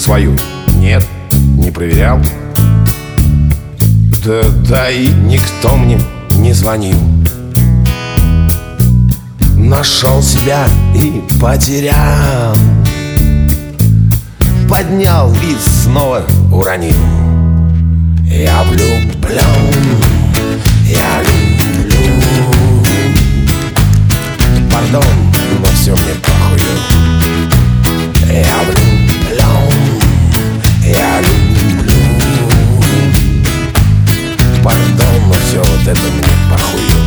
свою? Нет, не проверял. Да и никто мне не звонил. Нашел себя и потерял. Поднял и снова уронил. Я влюблен, я люблю. Пардон, но все мне похую. Я влюблен, я люблю. Пардон, но все вот это мне похую.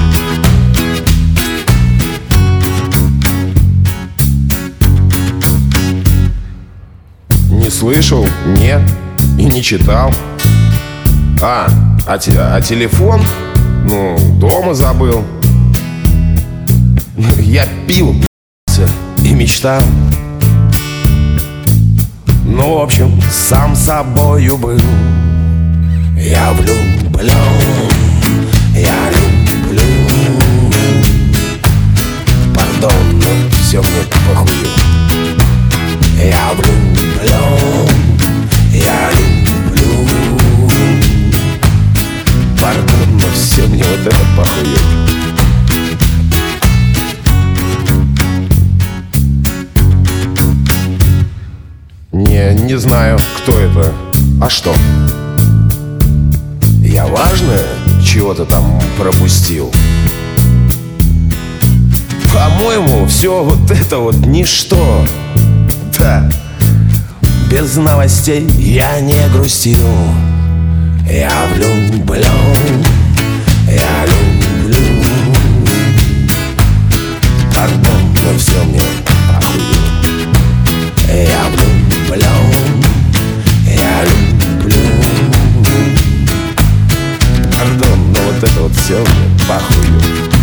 Не слышал? Нет. И не читал. А телефон? Ну, дома забыл. Я пил и мечтал. Ну, в общем, сам собою был. Я влюблен, я люблю. Пардон, но все мне похую. Я влюблен, я люблю. Пардон, но все мне вот это похую. Не знаю, кто это. А что? Я важное чего-то там пропустил? По-моему, все вот это вот ничто. Да, без новостей я не грустил. Я влюблен, я люблю. Пардон, но все мне похую. Я влюблен, я люблю. Пардон, но вот это вот все мне похую.